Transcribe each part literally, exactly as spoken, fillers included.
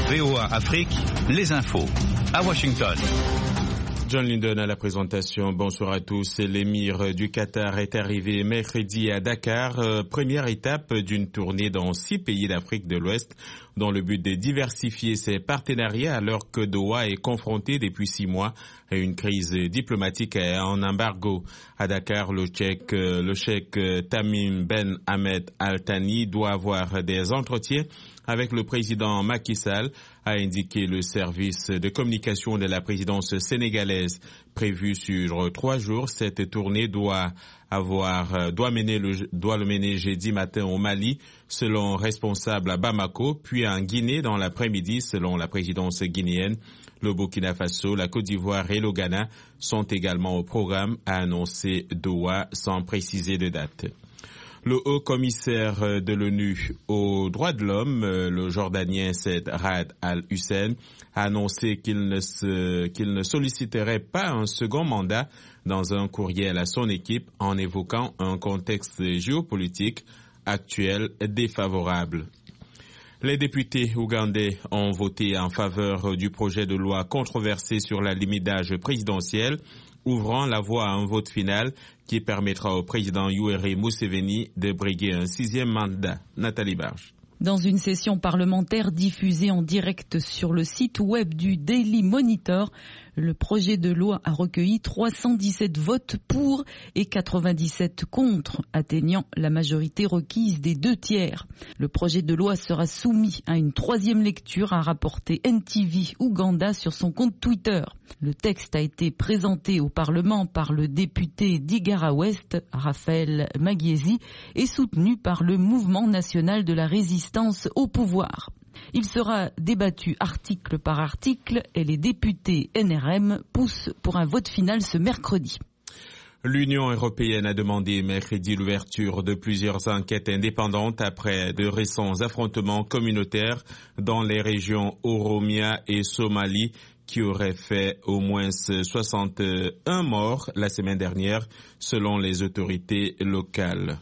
V O A Afrique, les infos à Washington. John Linden à la présentation. Bonsoir à tous. L'émir du Qatar est arrivé mercredi à Dakar, euh, première étape d'une tournée dans six pays d'Afrique de l'Ouest, dans le but de diversifier ses partenariats alors que Doha est confronté depuis six mois à une crise diplomatique et en embargo. À Dakar, le cheikh, le cheikh Tamim Ben Ahmed Al Thani doit avoir des entretiens avec le président Macky Sall, a indiqué le service de communication de la présidence sénégalaise. Prévue sur trois jours, cette tournée doit avoir, doit mener le, doit le mener jeudi matin au Mali, selon responsable à Bamako, puis en Guinée dans l'après-midi, selon la présidence guinéenne. Le Burkina Faso, la Côte d'Ivoire et le Ghana sont également au programme, a annoncé Doha sans préciser de date. Le haut commissaire de l'ONU aux droits de l'homme, le Jordanien Said Ra'ad al-Hussein, a annoncé qu'il ne, se, qu'il ne solliciterait pas un second mandat dans un courriel à son équipe en évoquant un contexte géopolitique actuel défavorable. Les députés ougandais ont voté en faveur du projet de loi controversé sur la limite d'âge présidentielle, ouvrant la voie à un vote final qui permettra au président Yoweri Museveni de briguer un sixième mandat. Nathalie Barge. Dans une session parlementaire diffusée en direct sur le site web du Daily Monitor, le projet de loi a recueilli trois cent dix-sept votes pour et quatre-vingt-dix-sept contre, atteignant la majorité requise des deux tiers. Le projet de loi sera soumis à une troisième lecture, a rapporté N T V Ouganda sur son compte Twitter. Le texte a été présenté au Parlement par le député d'Igara Ouest, Raphaël Magiesi, et soutenu par le Mouvement national de la résistance au pouvoir. Il sera débattu article par article et les députés N R M poussent pour un vote final ce mercredi. L'Union européenne a demandé mercredi l'ouverture de plusieurs enquêtes indépendantes après de récents affrontements communautaires dans les régions Oromia et Somalie qui auraient fait au moins soixante et un morts la semaine dernière selon les autorités locales.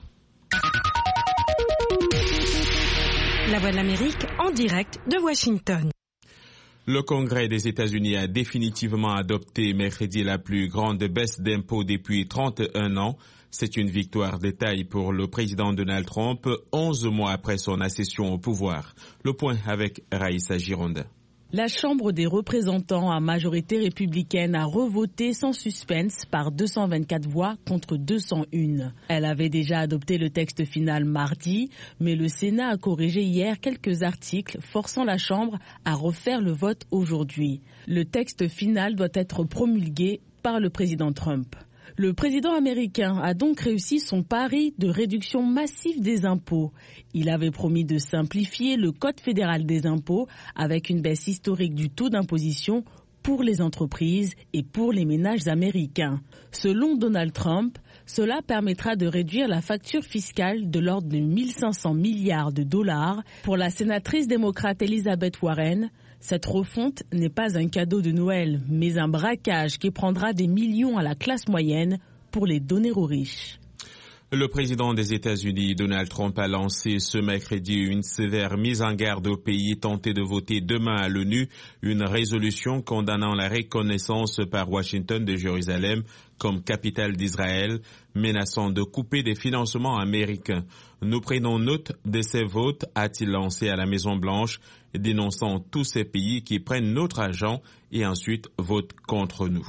La Voix de l'Amérique en direct de Washington. Le Congrès des États-Unis a définitivement adopté mercredi la plus grande baisse d'impôts depuis trente et un ans. C'est une victoire de taille pour le président Donald Trump, onze mois après son accession au pouvoir. Le point avec Raïssa Gironda. La Chambre des représentants à majorité républicaine a revoté sans suspense par deux cent vingt-quatre voix contre deux cent un. Elle avait déjà adopté le texte final mardi, mais le Sénat a corrigé hier quelques articles forçant la Chambre à refaire le vote aujourd'hui. Le texte final doit être promulgué par le président Trump. Le président américain a donc réussi son pari de réduction massive des impôts. Il avait promis de simplifier le Code fédéral des impôts avec une baisse historique du taux d'imposition pour les entreprises et pour les ménages américains. Selon Donald Trump, cela permettra de réduire la facture fiscale de l'ordre de mille cinq cents milliards de dollars. Pour la sénatrice démocrate Elizabeth Warren, cette refonte n'est pas un cadeau de Noël, mais un braquage qui prendra des millions à la classe moyenne pour les donner aux riches. Le président des États-Unis, Donald Trump, a lancé ce mercredi une sévère mise en garde au pays tenté de voter demain à l'ONU une résolution condamnant la reconnaissance par Washington de Jérusalem comme capitale d'Israël, menaçant de couper des financements américains. Nous prenons note de ces votes, a-t-il lancé à la Maison-Blanche, dénonçant tous ces pays qui prennent notre argent et ensuite votent contre nous.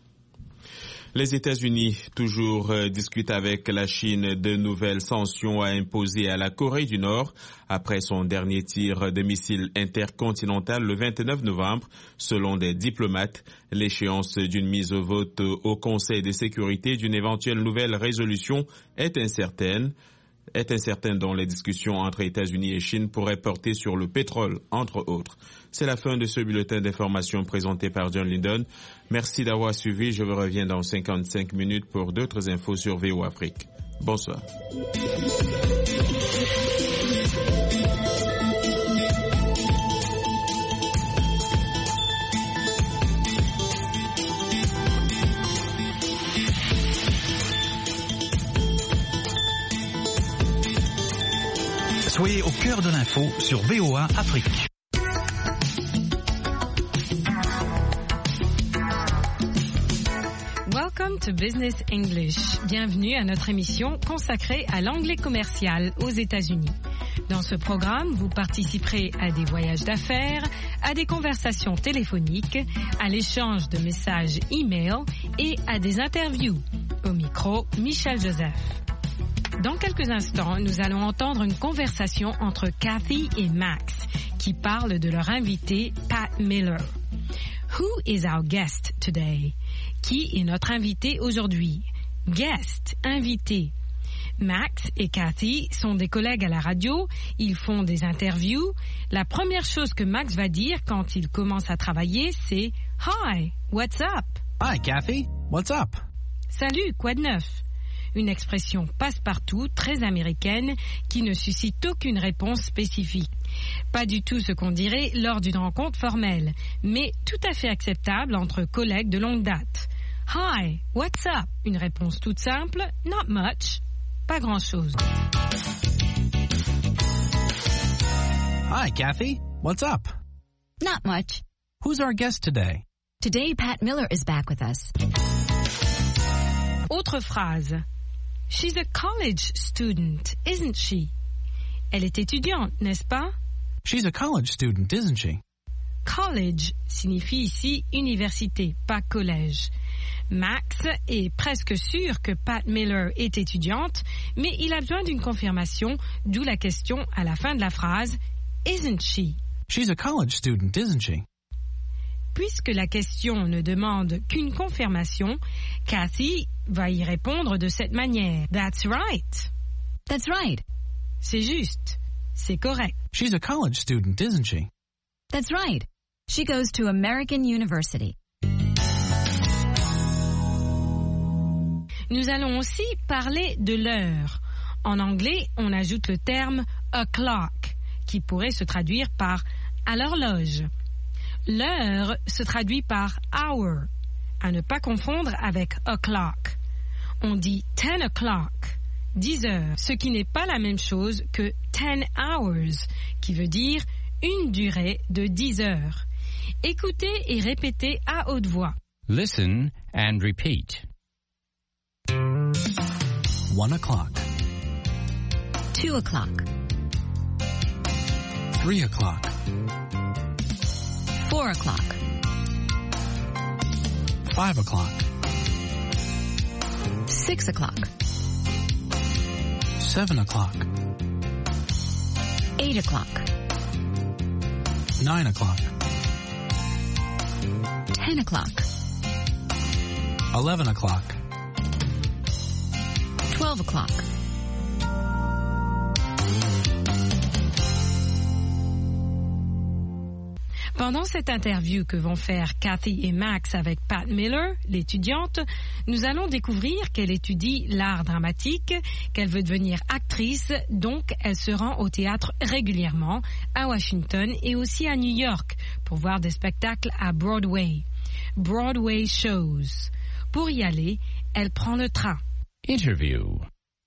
Les États-Unis, toujours, euh, discutent avec la Chine de nouvelles sanctions à imposer à la Corée du Nord après son dernier tir de missile intercontinental le vingt-neuf novembre. Selon des diplomates, l'échéance d'une mise au vote au Conseil de sécurité d'une éventuelle nouvelle résolution est incertaine. est incertaine dont les discussions entre États-Unis et Chine pourraient porter sur le pétrole, entre autres. C'est la fin de ce bulletin d'information présenté par John Linden. Merci d'avoir suivi. Je vous reviens dans cinquante-cinq minutes pour d'autres infos sur V O Afrique. Bonsoir. Soyez au cœur de l'info sur V O A Afrique. Welcome to Business English. Bienvenue à notre émission consacrée à l'anglais commercial aux États-Unis. Dans ce programme, vous participerez à des voyages d'affaires, à des conversations téléphoniques, à l'échange de messages e-mail et à des interviews. Au micro, Michel Joseph. Dans quelques instants, nous allons entendre une conversation entre Kathy et Max qui parlent de leur invité Pat Miller. Who is our guest today? Qui est notre invité aujourd'hui? Guest, invité. Max et Kathy sont des collègues à la radio, ils font des interviews. La première chose que Max va dire quand il commence à travailler, c'est « Hi, what's up? » Hi, Kathy, what's up? Salut, quoi de neuf? Une expression passe-partout, très américaine, qui ne suscite aucune réponse spécifique. Pas du tout ce qu'on dirait lors d'une rencontre formelle, mais tout à fait acceptable entre collègues de longue date. Hi, what's up? Une réponse toute simple, not much, pas grand-chose. Hi, Kathy, what's up? Not much. Who's our guest today? Today, Pat Miller is back with us. Autre phrase. She's a college student, isn't she? Elle est étudiante, n'est-ce pas? She's a college student, isn't she? College signifie ici université, pas collège. Max est presque sûr que Pat Miller est étudiante, mais il a besoin d'une confirmation, d'où la question à la fin de la phrase « Isn't she ?» She's a college student, isn't she? Puisque la question ne demande qu'une confirmation, Kathy va y répondre de cette manière. That's right. That's right. C'est juste. C'est correct. She's a college student, isn't she? That's right. She goes to American University. Nous allons aussi parler de l'heure. En anglais, on ajoute le terme o'clock, qui pourrait se traduire par à l'horloge. L'heure se traduit par hour, à ne pas confondre avec o'clock. On dit ten o'clock, dix heures, ce qui n'est pas la même chose que ten hours, qui veut dire une durée de dix heures. Écoutez et répétez à haute voix. Listen and repeat. One o'clock. Two o'clock. Three o'clock. Four o'clock. Five o'clock. Six o'clock. Seven o'clock. Eight o'clock. Nine o'clock. Ten o'clock. Eleven o'clock. Twelve o'clock. Pendant cette interview que vont faire Kathy et Max avec Pat Miller, l'étudiante, nous allons découvrir qu'elle étudie l'art dramatique, qu'elle veut devenir actrice, donc elle se rend au théâtre régulièrement, à Washington et aussi à New York, pour voir des spectacles à Broadway. Broadway shows. Pour y aller, elle prend le train. Interview.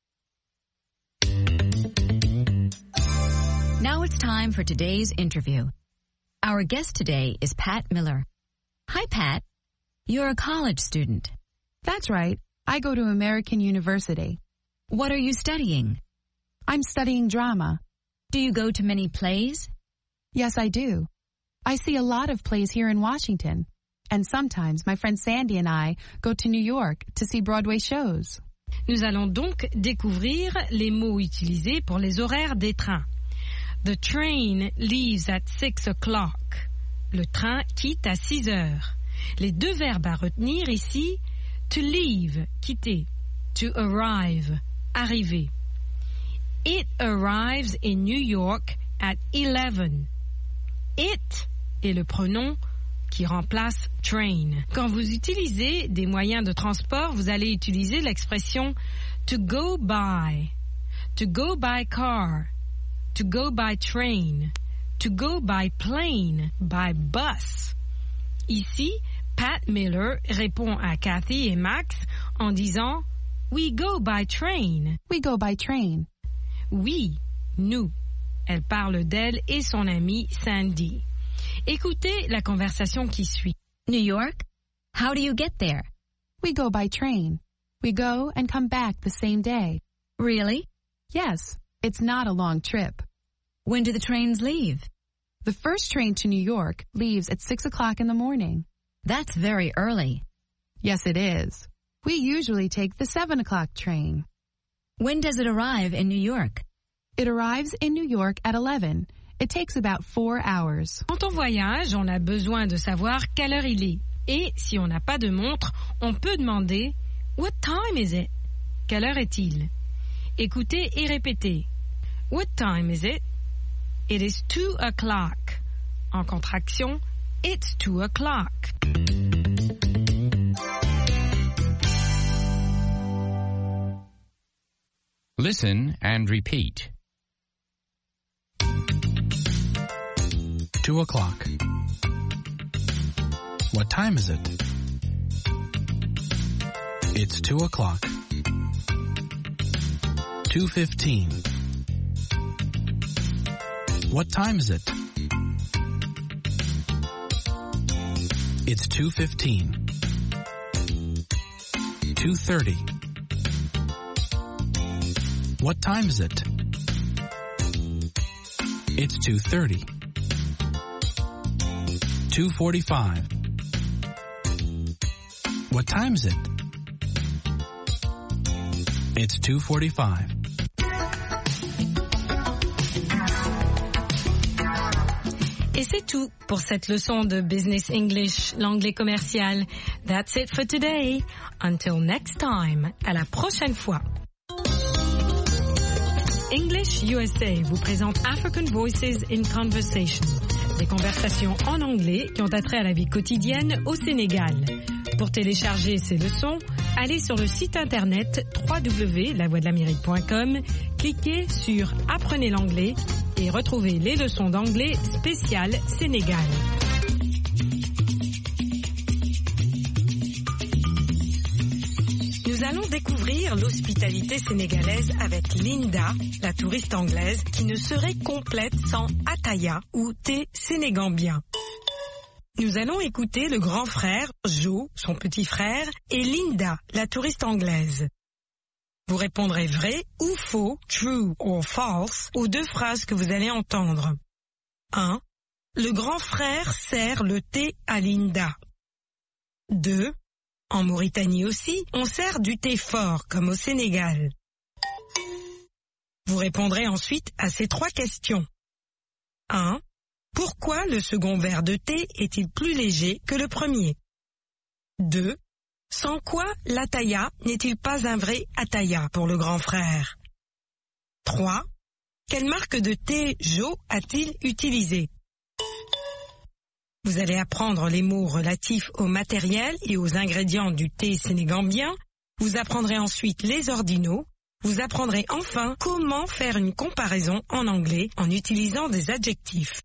Now it's time for today's interview. Our guest today is Pat Miller. Hi, Pat. You're a college student. That's right. I go to American University. What are you studying? I'm studying drama. Do you go to many plays? Yes, I do. I see a lot of plays here in Washington. And sometimes my friend Sandy and I go to New York to see Broadway shows. Nous allons donc découvrir les mots utilisés pour les horaires des trains. The train leaves at six o'clock. Le train quitte à six heures. Les deux verbes à retenir ici, to leave, quitter, to arrive, arriver. It arrives in New York at eleven. It est le pronom qui remplace train. Quand vous utilisez des moyens de transport, vous allez utiliser l'expression to go by, to go by car, to go by train, to go by plane, by bus. Ici, Pat Miller répond à Kathy et Max en disant « We go by train ». We go by train. Oui, nous. Elle parle d'elle et son amie Sandy. Écoutez la conversation qui suit. New York? How do you get there? We go by train. We go and come back the same day. Really? Yes, it's not a long trip. When do the trains leave? The first train to New York leaves at six o'clock in the morning. That's very early. Yes, it is. We usually take the seven o'clock train. When does it arrive in New York? It arrives in New York at eleven. It takes about four hours. Quand on voyage, on a besoin de savoir quelle heure il est. Et si on n'a pas de montre, on peut demander « What time is it ?» Quelle heure est-il? Écoutez et répétez. What time is it? It is two o'clock. En contraction, it's two o'clock. Listen and repeat. Two o'clock. What time is it? It's two o'clock. Two fifteen. What time is it? It's two fifteen. Two thirty. What time is it? It's two thirty. Two forty-five. What time is it? It's two forty-five. Et c'est tout pour cette leçon de Business English, l'anglais commercial. That's it for today. Until next time. À la prochaine fois. English U S A vous présente African Voices in Conversation. Des conversations en anglais qui ont attrait à la vie quotidienne au Sénégal. Pour télécharger ces leçons, allez sur le site internet w w w point la voix de l'amérique point com, cliquez sur Apprenez l'anglais et retrouvez les leçons d'anglais spéciales Sénégal. Nous allons découvrir l'hospitalité sénégalaise avec Linda, la touriste anglaise, qui ne serait complète sans ataya ou thé sénégambien. Nous allons écouter le grand frère, Joe, son petit frère, et Linda, la touriste anglaise. Vous répondrez vrai ou faux, true or false, aux deux phrases que vous allez entendre. un. Le grand frère sert le thé à Linda. deux. En Mauritanie aussi, on sert du thé fort, comme au Sénégal. Vous répondrez ensuite à ces trois questions. un. Pourquoi le second verre de thé est-il plus léger que le premier? deux. Sans quoi l'ataya n'est-il pas un vrai ataya pour le grand frère? trois. Quelle marque de thé Joe a-t-il utilisé? Vous allez apprendre les mots relatifs au matériel et aux ingrédients du thé sénégambien. Vous apprendrez ensuite les ordinaux. Vous apprendrez enfin comment faire une comparaison en anglais en utilisant des adjectifs.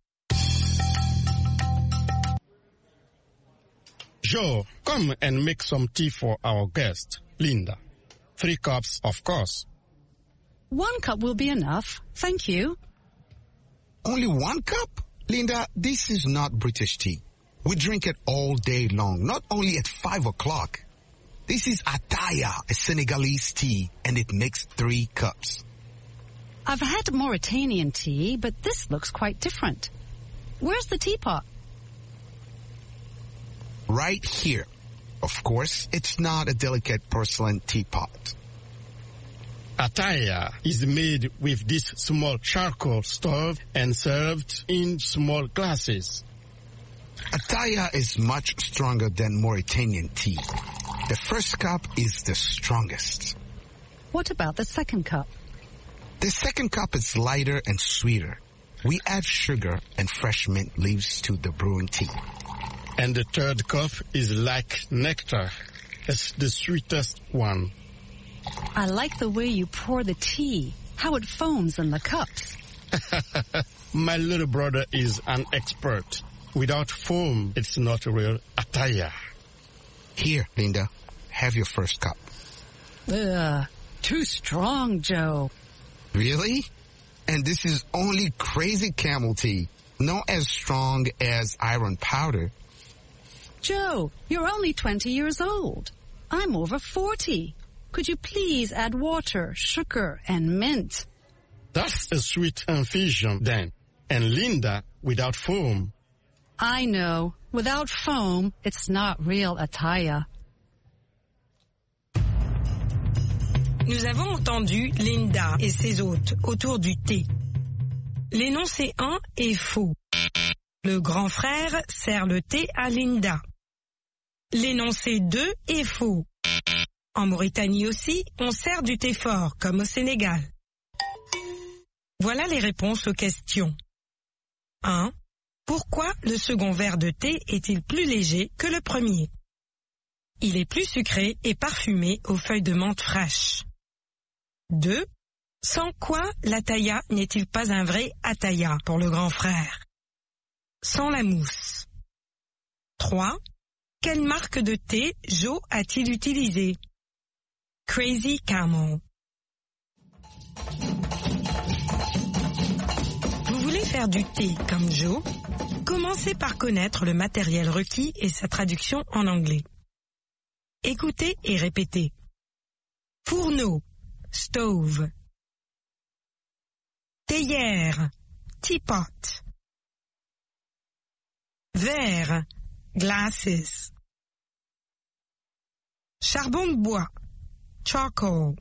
Joe, come and make some tea for our guest, Linda. Three cups, of course. One cup will be enough. Thank you. Only one cup? Linda, this is not British tea. We drink it all day long, not only at five o'clock. This is ataya, a Senegalese tea, and it makes three cups. I've had Mauritanian tea, but this looks quite different. Where's the teapot? Right here. Of course, it's not a delicate porcelain teapot. Ataya is made with this small charcoal stove and served in small glasses. Ataya is much stronger than Mauritanian tea. The first cup is the strongest. What about the second cup? The second cup is lighter and sweeter. We add sugar and fresh mint leaves to the brewing tea. And the third cup is like nectar. It's the sweetest one. I like the way you pour the tea, how it foams in the cups. My little brother is an expert. Without foam, it's not real ataya. Here, Linda, have your first cup. Ugh, too strong, Joe. Really? And this is only crazy camel tea, not as strong as iron powder. Joe, you're only twenty years old. I'm over forty. Could you please add water, sugar, and mint? That's a sweet infusion then. And Linda, without foam. I know. Without foam, it's not real attaya. Nous avons entendu Linda et ses hôtes autour du thé. L'énoncé un est faux. Le grand frère sert le thé à Linda. L'énoncé deux est faux. En Mauritanie aussi, on sert du thé fort, comme au Sénégal. Voilà les réponses aux questions. un. Pourquoi le second verre de thé est-il plus léger que le premier? Il est plus sucré et parfumé aux feuilles de menthe fraîches. deux. Sans quoi l'ataya n'est-il pas un vrai ataya pour le grand frère? Sans la mousse. trois. Quelle marque de thé Joe a-t-il utilisé? Crazy Camel. Vous voulez faire du thé comme Joe? Commencez par connaître le matériel requis et sa traduction en anglais. Écoutez et répétez. Fourneau, stove. Théière, teapot. Verre, glasses. Charbon de bois, charcoal.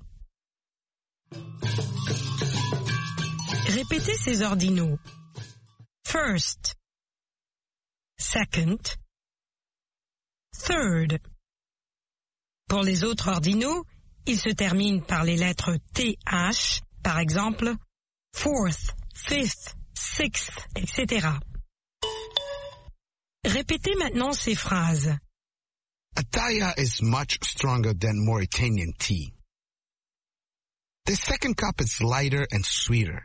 Répétez ces ordinaux. First, second, third. Pour les autres ordinaux, ils se terminent par les lettres T H, par exemple, fourth, fifth, sixth, et cetera. Répétez maintenant ces phrases. Ataya is much stronger than Mauritanian tea. The second cup is lighter and sweeter.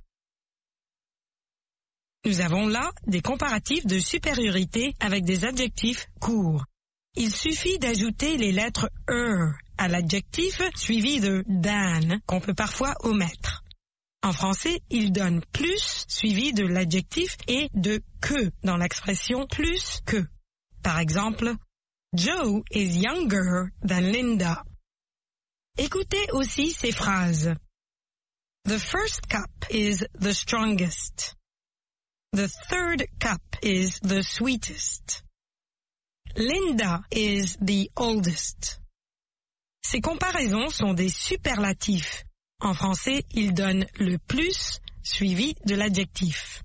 Nous avons là des comparatifs de supériorité avec des adjectifs courts. Il suffit d'ajouter les lettres er à l'adjectif suivi de than qu'on peut parfois omettre. En français, il donne plus suivi de l'adjectif et de que dans l'expression plus que. Par exemple, Joe is younger than Linda. Écoutez aussi ces phrases. The first cup is the strongest. The third cup is the sweetest. Linda is the oldest. Ces comparaisons sont des superlatifs. En français, ils donnent le plus suivi de l'adjectif.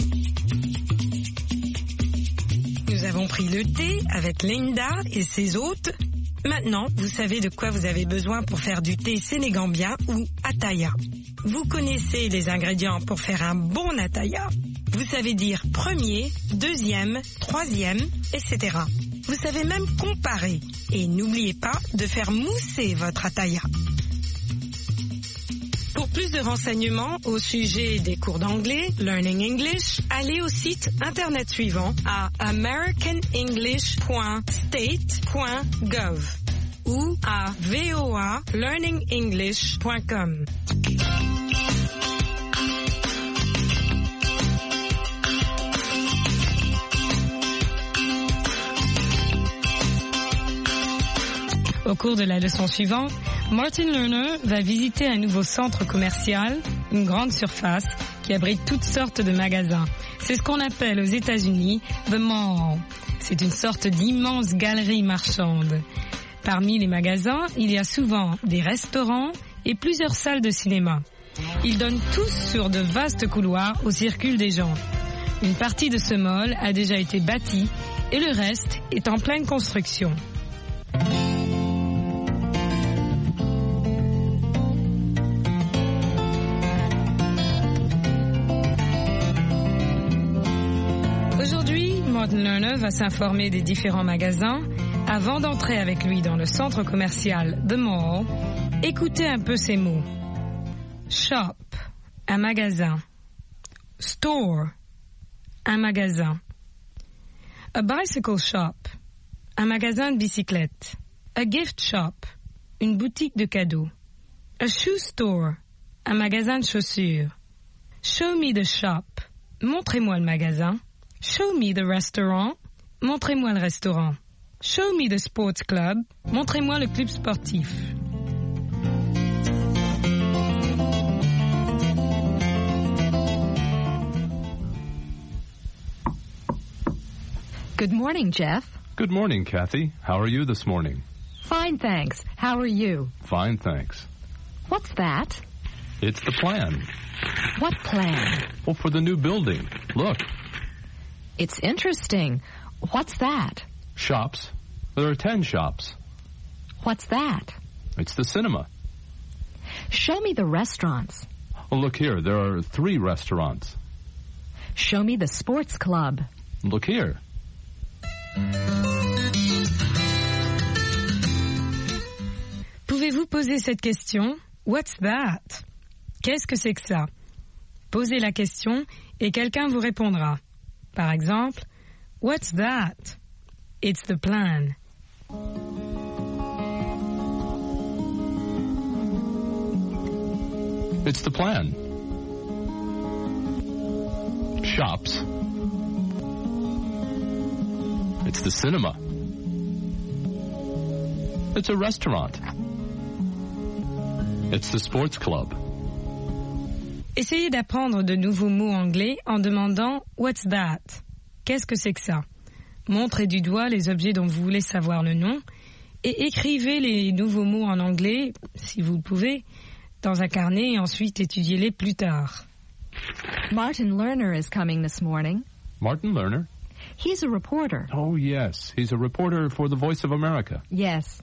Nous avons pris le thé avec Linda et ses hôtes. Maintenant, vous savez de quoi vous avez besoin pour faire du thé sénégambien ou ataya. Vous connaissez les ingrédients pour faire un bon ataya. Vous savez dire premier, deuxième, troisième, et cetera. Vous savez même comparer. Et n'oubliez pas de faire mousser votre ataya. Pour plus de renseignements au sujet des cours d'anglais, Learning English, allez au site internet suivant à american english point state point gov ou à v o a learning english point com. Au cours de la leçon suivante, Martin Lerner va visiter un nouveau centre commercial, une grande surface, qui abrite toutes sortes de magasins. C'est ce qu'on appelle aux États-Unis the mall. C'est une sorte d'immense galerie marchande. Parmi les magasins, il y a souvent des restaurants et plusieurs salles de cinéma. Ils donnent tous sur de vastes couloirs où circulent des gens. Une partie de ce mall a déjà été bâtie et le reste est en pleine construction. Martin Lerner va s'informer des différents magasins avant d'entrer avec lui dans le centre commercial The Mall. Écoutez un peu ces mots. Shop, un magasin. Store, un magasin. A bicycle shop, un magasin de bicyclettes. A gift shop, une boutique de cadeaux. A shoe store, un magasin de chaussures. Show me the shop, montrez-moi le magasin. Show me the restaurant. Montrez-moi le restaurant. Show me the sports club. Montrez-moi le club sportif. Good morning, Jeff. Good morning, Kathy. How are you this morning? Fine, thanks. How are you? Fine, thanks. What's that? It's the plan. What plan? Well, for the new building. Look. It's interesting. What's that? Shops. There are ten shops. What's that? It's the cinema. Show me the restaurants. Oh, look here. There are three restaurants. Show me the sports club. Look here. Pouvez-vous poser cette question? What's that? Qu'est-ce que c'est que ça? Posez la question et quelqu'un vous répondra. Par exemple, What's that? It's the plan. It's the plan. Shops. It's the cinema. It's a restaurant. It's the sports club. Essayez d'apprendre de nouveaux mots anglais en demandant « What's that ?» Qu'est-ce que c'est que ça? Montrez du doigt les objets dont vous voulez savoir le nom et écrivez les nouveaux mots en anglais, si vous le pouvez, dans un carnet et ensuite étudiez-les plus tard. Martin Lerner is coming this morning. Martin Lerner? He's a reporter. Oh, yes. He's a reporter for the Voice of America. Yes.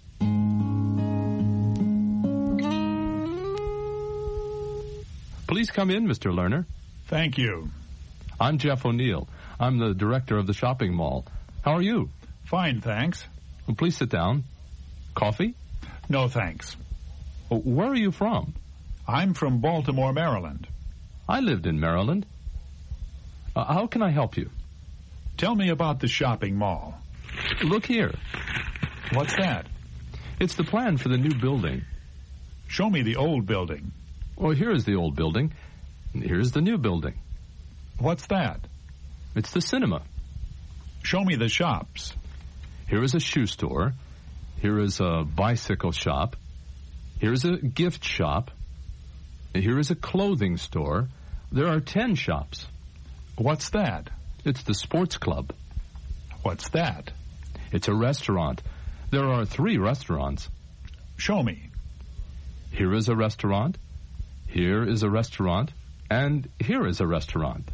Please come in, Mister Lerner. Thank you. I'm Jeff O'Neill. I'm the director of the shopping mall. How are you? Fine, thanks. Well, please sit down. Coffee? No, thanks. Oh, where are you from? I'm from Baltimore, Maryland. I lived in Maryland. Uh, how can I help you? Tell me about the shopping mall. Look here. What's that? It's the plan for the new building. Show me the old building. Well, here is the old building. Here's the new building. What's that? It's the cinema. Show me the shops. Here is a shoe store. Here is a bicycle shop. Here is a gift shop. Here is a clothing store. There are ten shops. What's that? It's the sports club. What's that? It's a restaurant. There are three restaurants. Show me. Here is a restaurant. Here is a restaurant. And here is a restaurant.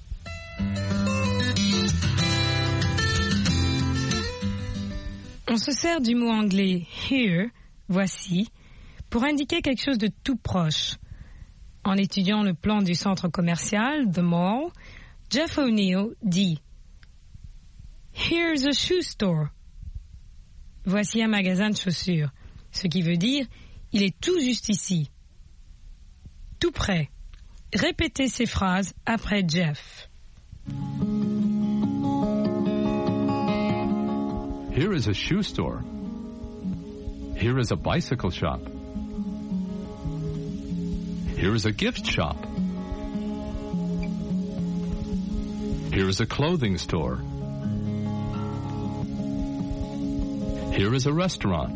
On se sert du mot anglais here, voici, pour indiquer quelque chose de tout proche. En étudiant le plan du centre commercial, The Mall, Jeff O'Neill dit « Here's a shoe store ». Voici un magasin de chaussures, ce qui veut dire « il est tout juste ici ». Tout près. Répétez ces phrases après Jeff. Here is a shoe store. Here is a bicycle shop. Here is a gift shop. Here is a clothing store. Here is a restaurant.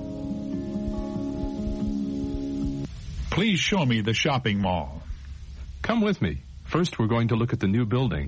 Please show me the shopping mall. Come with me. First, we're going to look at the new building.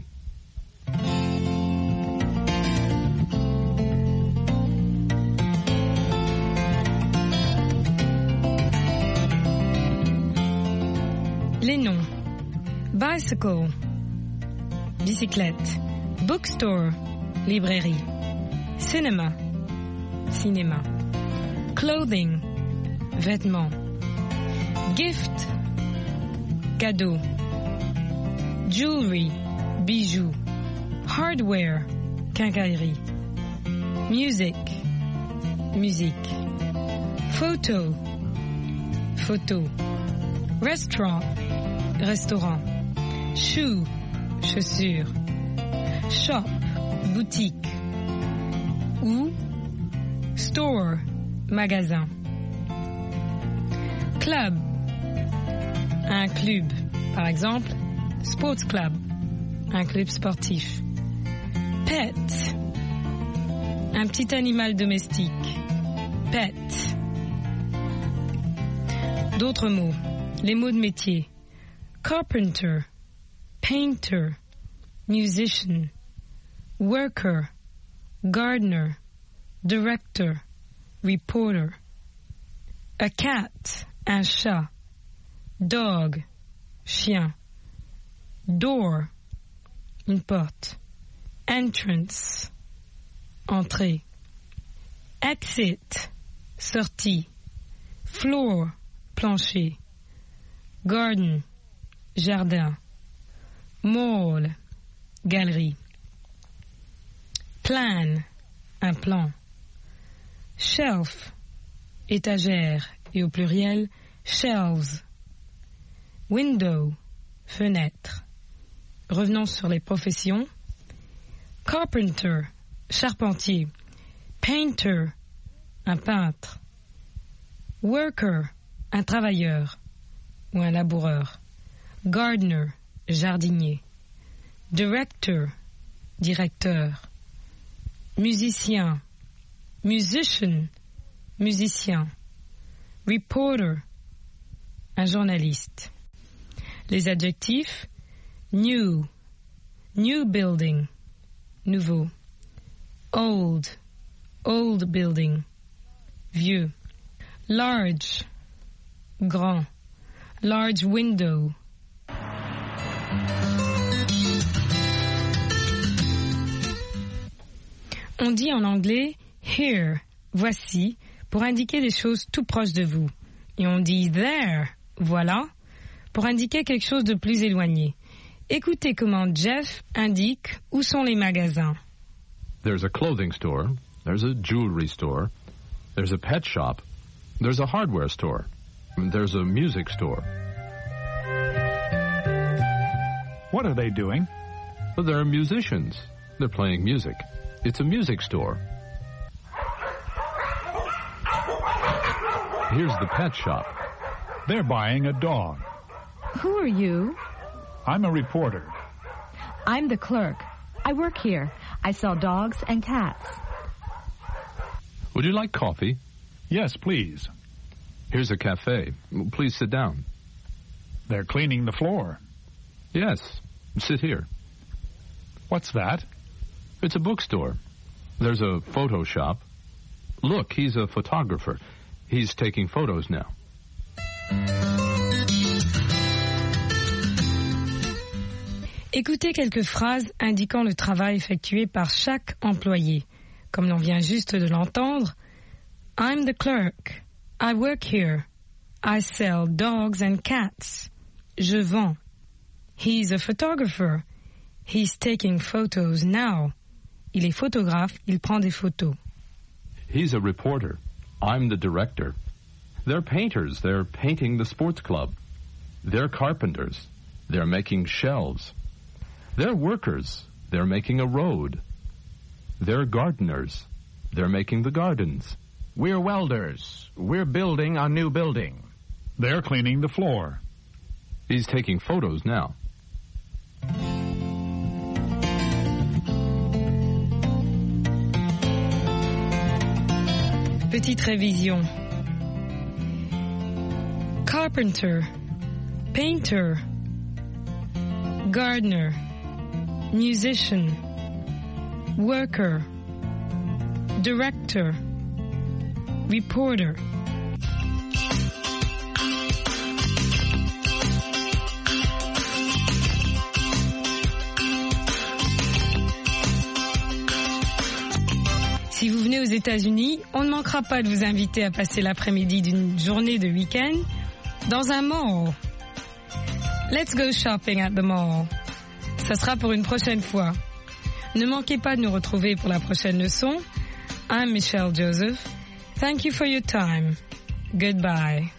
Les noms. Bicycle, bicyclette. Bookstore, librairie. Cinema, cinéma. Clothing, vêtements. Gift, cadeau. Jewelry, bijoux. Hardware, quincaillerie. Music, musique. Photo, photo. Restaurant, restaurant. Shoe, chaussures. Shop, boutique. Ou store, magasin. Club, un club. Par exemple, sports club, un club sportif. Pet, un petit animal domestique. Pet. D'autres mots, les mots de métier. Carpenter, painter, musician, worker, gardener, director, reporter. A cat, un chat. Dog, chien. Door, une porte. Entrance, entrée. Exit, sortie. Floor, plancher. Garden, jardin. Mall, galerie. Plan, un plan. Shelf, étagère, et au pluriel, shelves. Window, fenêtre. Revenons sur les professions. Carpenter, charpentier. Painter, un peintre. Worker, un travailleur ou un laboureur. Gardener, jardinier. Director, directeur. Musicien, musician, musicien. Reporter, un journaliste. Les adjectifs: new, new building, nouveau. Old, old building, vieux. Large, grand. Large window. On dit en anglais here, voici, pour indiquer des choses tout proches de vous. Et on dit there, voilà, pour indiquer quelque chose de plus éloigné. Écoutez comment Jeff indique où sont les magasins. There's a clothing store, there's a jewelry store, there's a pet shop, there's a hardware store, there's a music store. What are they doing? Well, they're musicians. They're playing music. It's a music store. Here's the pet shop. They're buying a dog. Who are you? I'm a reporter. I'm the clerk. I work here. I sell dogs and cats. Would you like coffee? Yes, please. Here's a cafe. Please sit down. They're cleaning the floor. Yes, sit here. What's that? It's a bookstore. There's a photo shop. Look, he's a photographer. He's taking photos now. Écoutez quelques phrases indiquant le travail effectué par chaque employé. Comme l'on vient juste de l'entendre, I'm the clerk. I work here. I sell dogs and cats. Je vends. He's a photographer. He's taking photos now. Il est photographe, il prend des photos. He's a reporter. I'm the director. They're painters. They're painting the sports club. They're carpenters. They're making shelves. They're workers. They're making a road. They're gardeners. They're making the gardens. We're welders. We're building a new building. They're cleaning the floor. He's taking photos now. Petite révision. Carpenter, painter, gardener, musician, worker, director, reporter. Si vous venez aux États-Unis, on ne manquera pas de vous inviter à passer l'après-midi d'une journée de week-end dans un mall. Let's go shopping at the mall. Ça sera pour une prochaine fois. Ne manquez pas de nous retrouver pour la prochaine leçon. I'm Michelle Joseph. Thank you for your time. Goodbye.